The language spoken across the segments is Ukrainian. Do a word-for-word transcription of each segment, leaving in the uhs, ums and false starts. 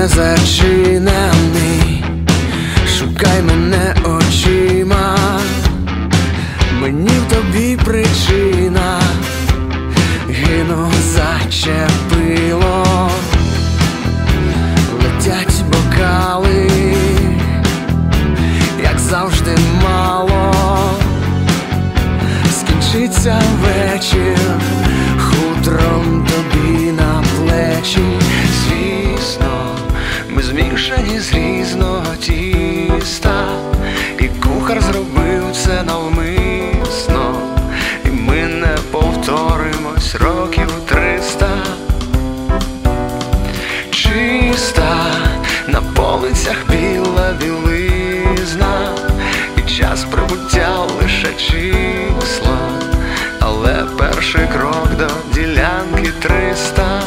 не зачинений, шукай мене очима, мені в тобі причина, гину зачепило, летять бокали, як завжди мало, скінчиться вечір, хутром тобі на плечі. Звісно, ми змішані з різного тіста, і кухар зробив це навмисно, і ми не повторимось років триста. Чиста на полицях біла білизна, і час прибуття лише числа, але перший крок до ділянки триста.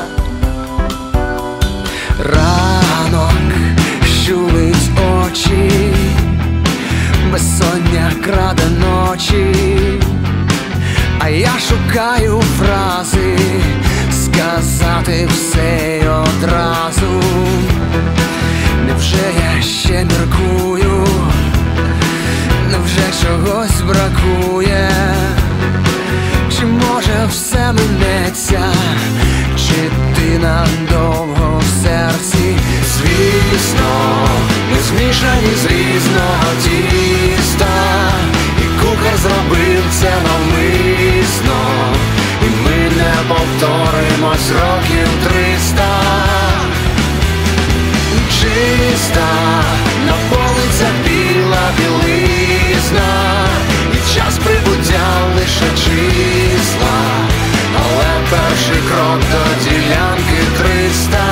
Ранок щулить очі, безсоння краде ночі, а я шукаю фрази, сказати все й одразу. Невже я ще міркую, невже чогось бракує, чи може все минеться, чи ти надовго в серці? Звісно, ми змішані з різного тіста, і кухар зробив це навмисно, і ми не повторимось років триста. Чиста на полицях біла білизна, і час прибуття лише числа, але перший крок до ділянки триста.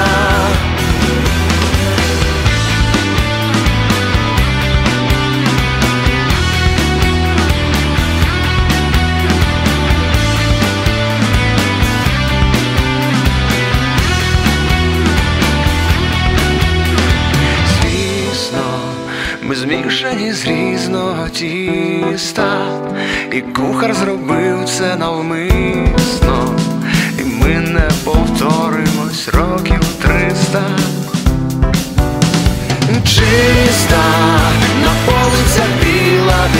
Ми змішані з різного тіста, і кухар зробив це навмисно, і ми не повторимось років триста. Чиста на полицях біла